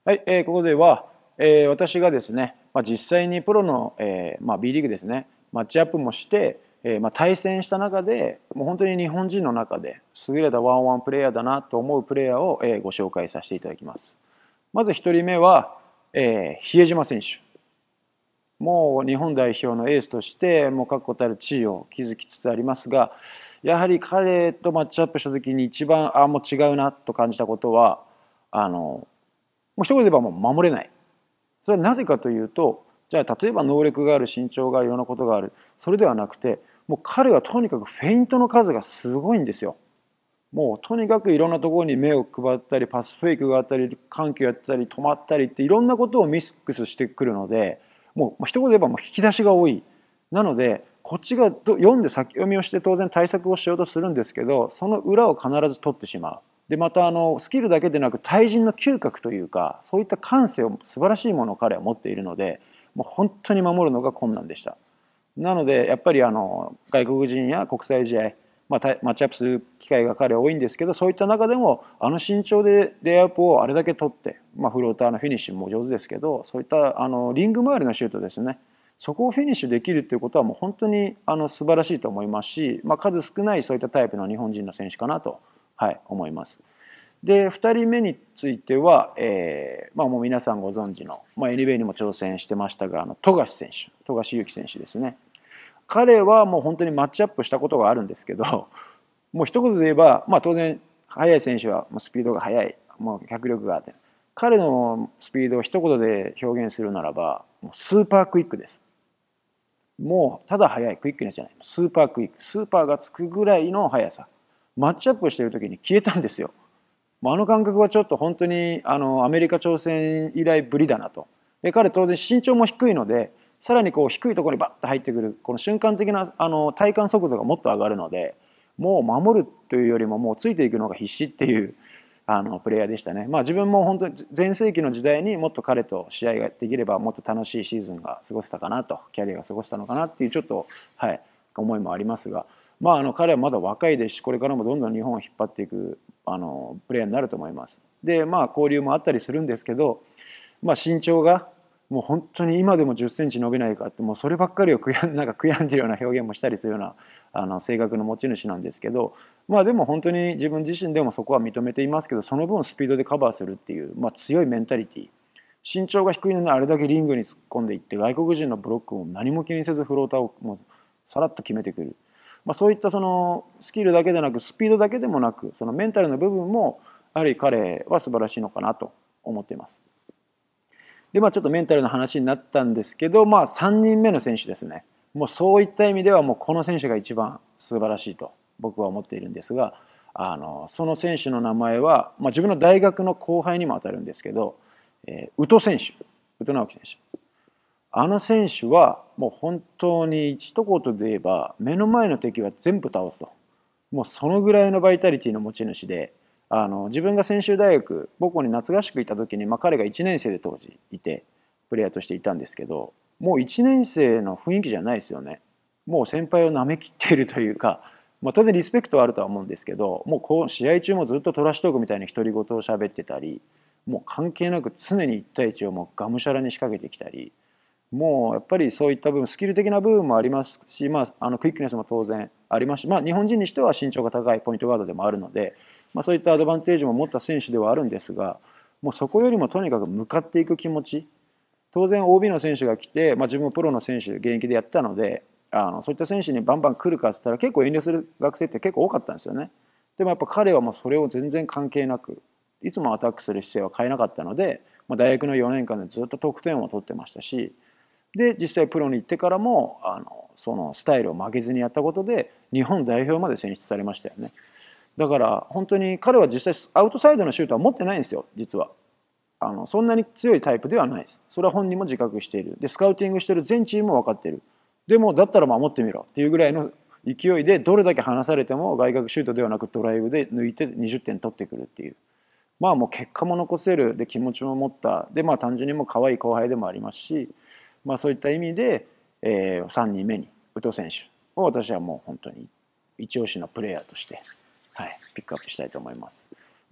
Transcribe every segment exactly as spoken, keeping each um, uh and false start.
はい、えーここでは、えー私がですね、まあ、実際にプロの、えーまあ、B リーグですね、マッチアップもして、えーまあ、対戦した中で、もう本当に日本人の中で優れたワンワンプレーヤーだなと思うプレーヤーを、えーご紹介させていただきます。まずひとりめは、えー比江島選手。もう日本代表のエースとしてもう確固たる地位を築きつつありますが、やはり彼とマッチアップした時に一番あもう違うなと感じたことは、あのもう一言で言えばもう守れない。それはなぜかというと、じゃあ例えば能力がある、身長がある、いろんなことがある、それではなくて、もう彼はとにかくフェイントの数がすごいんですよ。もうとにかくいろんなところに目を配ったり、パスフェイクがあったり、緩急やったり、止まったりっていろんなことをミックスしてくるので、もう一言で言えばもう引き出しが多い。なのでこっちが読んで先読みをして当然対策をしようとするんですけど、その裏を必ず取ってしまう。でまたあのスキルだけでなく対人の嗅覚というか、そういった感性を素晴らしいものを彼は持っているので、もう本当に守るのが困難でした。なのでやっぱりあの外国人や国際試合、まあ、マッチアップする機会が彼は多いんですけど、そういった中でもあの身長でレイアップをあれだけ取って、まあ、フローターのフィニッシュも上手ですけど、そういったあのリング周りのシュートですね、そこをフィニッシュできるっていうことはもう本当にあの素晴らしいと思いますし、まあ、数少ないそういったタイプの日本人の選手かなと、はい、思います。でふたりめについては、えーまあ、もう皆さんご存知の、まあ、エヌビーエー にも挑戦してましたが、あの富樫選手富樫勇樹選手ですね。彼はもう本当にマッチアップしたことがあるんですけど、もう一言で言えば、まあ、当然速い選手はもうスピードが速い、もう脚力があって、彼のスピードを一言で表現するならばもうスーパークイックです。もうただ速いクイックネスじゃない、スーパークイック、スーパーがつくぐらいの速さ。マッチアップしてる時に消えたんですよ。あの感覚はちょっと本当にあのアメリカ挑戦以来ぶりだなと。で彼当然身長も低いので、さらにこう低いところにバッと入ってくるこの瞬間的なあの体感速度がもっと上がるので、もう守るというよりももうついていくのが必死っていうあのプレイヤーでしたね。まあ自分も本当に全盛期の時代にもっと彼と試合ができればもっと楽しいシーズンが過ごせたかなと、キャリアが過ごせたのかなっていうちょっと、はい、思いもありますが、まあ、あの彼はまだ若いですし、これからもどんどん日本を引っ張っていくあのプレーヤーになると思います。でまあ交流もあったりするんですけど、まあ、身長がもう本当に今でもじゅっセンチ伸びないかって、もうそればっかりを悔やんなんか悔やんでるような表現もしたりするようなあの性格の持ち主なんですけど、まあでも本当に自分自身でもそこは認めていますけど、その分スピードでカバーするっていう、まあ、強いメンタリティ。身長が低いのにあれだけリングに突っ込んでいって、外国人のブロックも何も気にせずフローターをもうさらっと決めてくる。まあ、そういったそのスキルだけでなくスピードだけでもなく、そのメンタルの部分もやはり彼は素晴らしいのかなと思っています。でまあちょっとメンタルの話になったんですけど、まあさんにんめの選手ですね。もうそういった意味ではもうこの選手が一番素晴らしいと僕は思っているんですが、あのその選手の名前は、まあ、自分の大学の後輩にもあたるんですけど、えー、宇都選手、宇都直樹選手。あの選手はもう本当に一言で言えば目の前の敵は全部倒すと、もうそのぐらいのバイタリティの持ち主で、あの自分が専修大学母校に夏合宿行った時に、まあ、彼がいちねん生で当時いてプレイヤーとしていたんですけど、もういちねん生の雰囲気じゃないですよね。もう先輩をなめきっているというか、まあ、当然リスペクトはあるとは思うんですけど、もうこう試合中もずっとトラッシュトークみたいに独り言を喋ってたり、もう関係なく常にいち対いちをもうがむしゃらに仕掛けてきたり、もうやっぱりそういった部分スキル的な部分もありますし、まあ、あのクイックネスも当然ありますし、まあ、日本人にしては身長が高いポイントガードでもあるので、まあ、そういったアドバンテージも持った選手ではあるんですが、もうそこよりもとにかく向かっていく気持ち、当然 オービー の選手が来て、まあ、自分もプロの選手現役でやったので、あのそういった選手にバンバン来るかって言ったら結構遠慮する学生って結構多かったんですよね。でもやっぱ彼はもうそれを全然関係なく、いつもアタックする姿勢は変えなかったので、まあ、大学のよねんかんでずっと得点を取ってましたし、で実際プロに行ってからもあのそのスタイルを曲げずにやったことで日本代表まで選出されましたよね。だから本当に彼は実際アウトサイドのシュートは持ってないんですよ実は。あのそんなに強いタイプではないです。それは本人も自覚している。でスカウティングしてる全チームも分かっている。でもだったら守ってみろっていうぐらいの勢いで、どれだけ離されても外角シュートではなくドライブで抜いてにじゅってん取ってくるっていう、まあもう結果も残せる、で気持ちも持った、でまあ単純にもう可愛い後輩でもありますし、まあそういった意味で、えー、さんにんめに宇都選手を私はもう本当に一押しのプレーヤーとして、はい、ピックアップしたいと思います。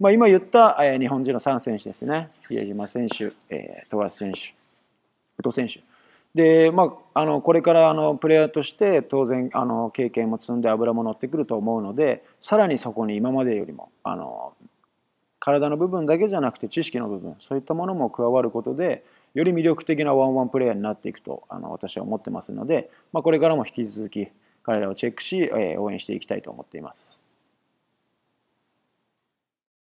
まあ、今言った、えー、日本人のさん選手ですね。比江島選手、えー、富樫選手、伊藤選手。で、まあ、あのこれからあのプレイヤーとして当然あの経験も積んで油も乗ってくると思うので、さらにそこに今までよりもあの体の部分だけじゃなくて知識の部分、そういったものも加わることでより魅力的なワンワンプレーヤーになっていくとあの私は思ってますので、まあ、これからも引き続き彼らをチェックし、えー、応援していきたいと思っています。